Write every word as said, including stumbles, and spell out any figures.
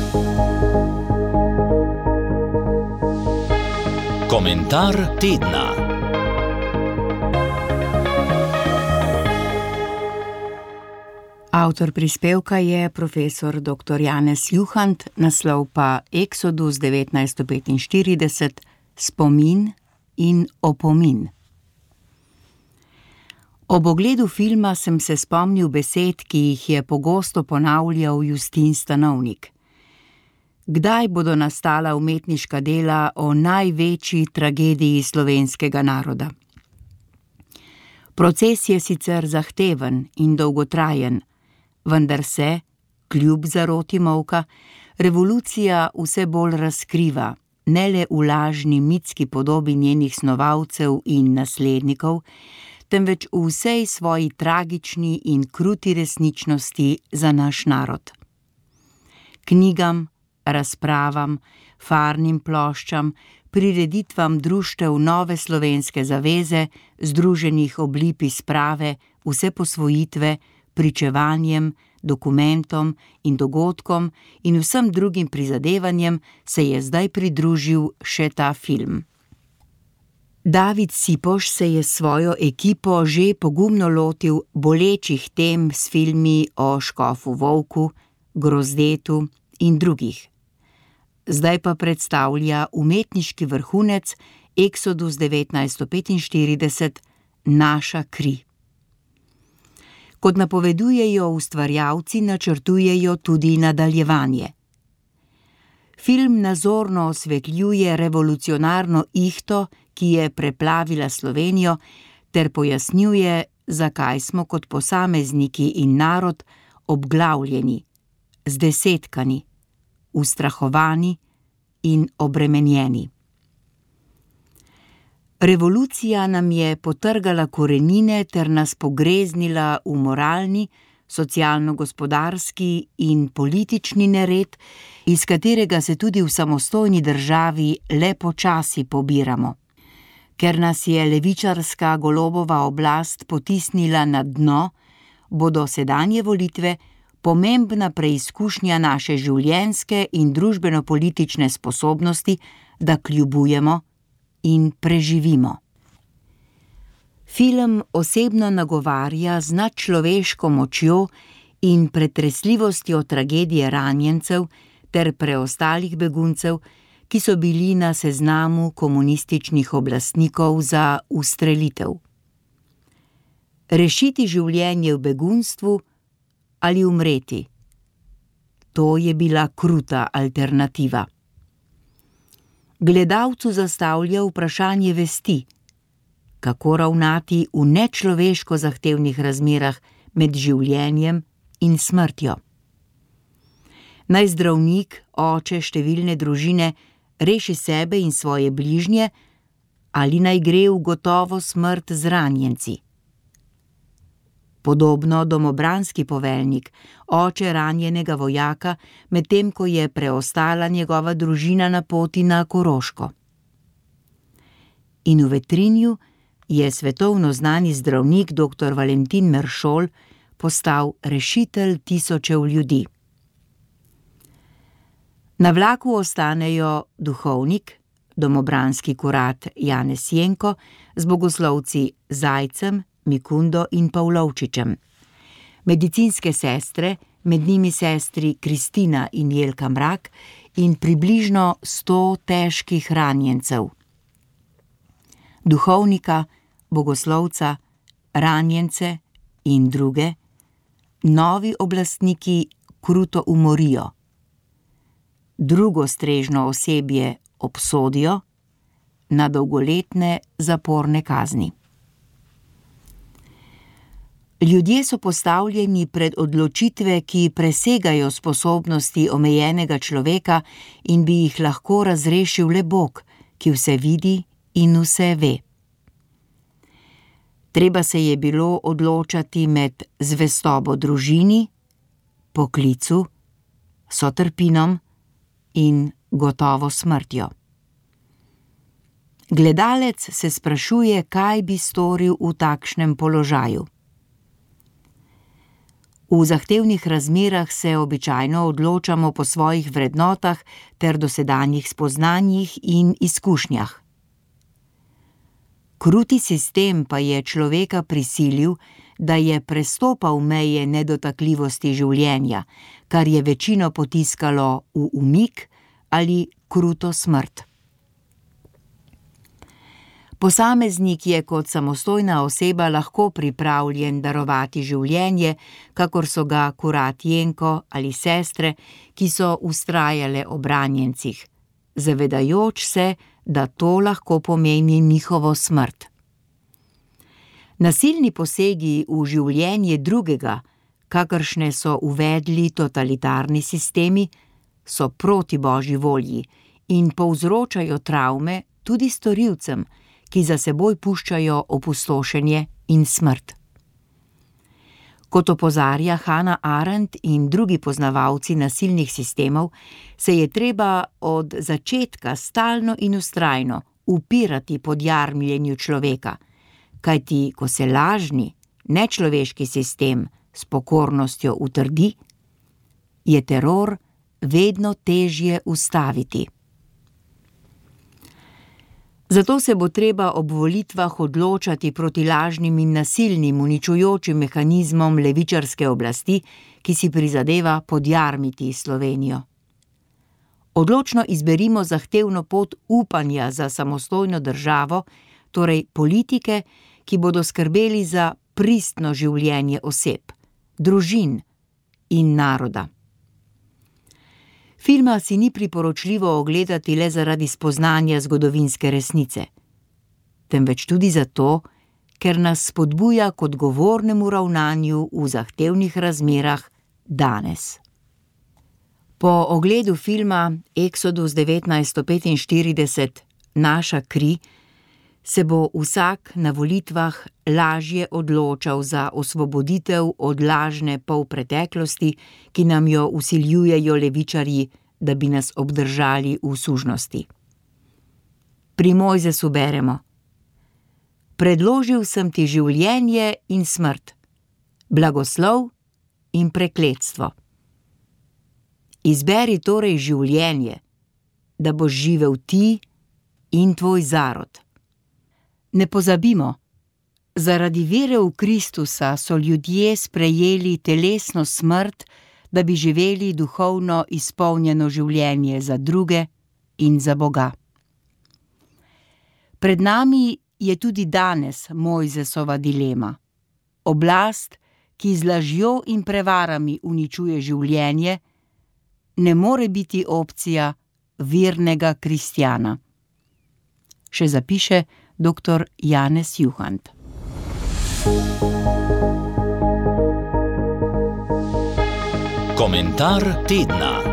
Komentar tedna. Avtor prispevka je profesor doktor Janez Juhant, naslov pa Exodus devetnajststo petinštirideset, spomin in opomin. Ob ogledu filma sem se spomnil besed, ki jih je pogosto ponavljal Justin Stanovnik. Kdaj bodo nastala umetniška dela o največji tragediji slovenskega naroda? Proces je sicer zahteven in dolgotrajen, vendar se, kljub zaroti molka, revolucija vse bolj razkriva, ne le v lažni mitski podobi njenih snovalcev in naslednikov, temveč v vsej svoji tragični in kruti resničnosti za naš narod. Knjigam, razpravam, farnim ploščam, prireditvam društev Nove slovenske zaveze, združenih ob lipi sprave, vseposvojitve, pričevanjem, dokumentom in dogodkom in vsem drugim prizadevanjem se je zdaj pridružil še ta film. David Sipoš se je s svojo ekipo že pogumno lotil bolečih tem s filmi o Škofu Volku, Grozdetu in drugih. Zdaj pa predstavlja umetniški vrhunec Exodus devetnajststo petinštirideset, Naša kri. Kot napovedujejo ustvarjalci, načrtujejo tudi nadaljevanje. Film nazorno osvetljuje revolucionarno ihto, ki je preplavila Slovenijo, ter pojasnjuje, zakaj smo kot posamezniki in narod obglavljeni, zdesetkani, ustrahovani in obremenjeni. Revolucija nam je potrgala korenine ter nas pogreznila v moralni, socialno-gospodarski in politični nered, iz katerega se tudi v samostojni državi le počasi pobiramo. Ker nas je levičarska Golobova oblast potisnila na dno, bodo sedanje volitve pomembna preizkušnja naše življenjske in družbeno-politične sposobnosti, da kljubujemo in preživimo. Film osebno nagovarja z nadčloveško močjo in pretresljivostjo tragedije ranjencev ter preostalih beguncev, ki so bili na seznamu komunističnih oblastnikov za ustrelitev. Rešiti življenje v begunstvu ali umreti? To je bila kruta alternativa. Gledalcu zastavlja vprašanje vesti, kako ravnati v nečloveško zahtevnih razmerah med življenjem in smrtjo. Naj zdravnik, oče številne družine, reši sebe in svoje bližnje ali naj gre v gotovo smrt z ranjenci. Podobno domobranski poveljnik, oče ranjenega vojaka, medtem ko je preostala njegova družina na poti na Koroško. In v Vetrinju je svetovno znani zdravnik doktor Valentin Meršol postal rešitelj tisočev ljudi. Na vlaku ostanejo duhovnik, domobranski kurat Janez Jenko z bogoslovci Zajcem, Mikundo in Pavlovčičem, medicinske sestre, med njimi sestri Kristina in Jelka Mrak, in približno sto težkih ranjencev. Duhovnika, bogoslovca, ranjence in druge novi oblastniki kruto umorijo. Drugo strežno osebje obsodijo na dolgoletne zaporne kazni. Ljudje so postavljeni pred odločitve, ki presegajo sposobnosti omejenega človeka in bi jih lahko razrešil le Bog, ki vse vidi in vse ve. Treba se je bilo odločati med zvestobo družini, poklicu, sotrpinom in gotovo smrtjo. Gledalec se sprašuje, kaj bi storil v takšnem položaju. V zahtevnih razmerah se običajno odločamo po svojih vrednotah ter dosedanjih spoznanjih in izkušnjah. Kruti sistem pa je človeka prisilil, da je prestopal meje nedotakljivosti življenja, kar je večino potiskalo v umik ali kruto smrt. Posameznik je kot samostojna oseba lahko pripravljen darovati življenje, kakor so ga kurat Jenko ali sestre, ki so vztrajale ob ranjencih, zavedajoč se, da to lahko pomeni njihovo smrt. Nasilni posegi v življenje drugega, kakršne so uvedli totalitarni sistemi, so proti Božji volji in povzročajo travme tudi storilcem, ki za seboj puščajo opustošenje in smrt. Kot opozarja Hannah Arendt in drugi poznavalci nasilnih sistemov, se je treba od začetka stalno in vztrajno upirati podjarmljenju človeka, kajti ko se lažni, nečloveški sistem s pokornostjo utrdi, je teror vedno težje ustaviti. Zato se bo treba ob volitvah odločati proti lažnim in nasilnim uničujočim mehanizmom levičarske oblasti, ki si prizadeva podjarmiti Slovenijo. Odločno izberimo zahtevno pot upanja za samostojno državo, torej politike, ki bodo skrbeli za pristno življenje oseb, družin in naroda. Filma si ni priporočljivo ogledati le zaradi spoznanja zgodovinske resnice, temveč tudi zato, ker nas spodbuja k odgovornemu ravnanju v zahtevnih razmerah danes. Po ogledu filma Exodus devetnajststo petinštirideset Naša kri se bo vsak na volitvah lažje odločal za osvoboditev od lažne polpreteklosti, ki nam jo vsiljujejo levičarji, da bi nas obdržali v sužnosti. Pri Mojzesu beremo: Predložil sem ti življenje in smrt, blagoslov in prekletstvo. Izberi torej življenje, da boš živel ti in tvoj zarod. Ne pozabimo, zaradi vere v Kristusa so ljudje sprejeli telesno smrt, da bi živeli duhovno izpolnjeno življenje za druge in za Boga. Pred nami je tudi danes Mojzesova dilema. Oblast, ki z lažjo in prevarami uničuje življenje, ne more biti opcija vernega kristjana. Še zapiše doktor Janez Juhant. Komentar tedna.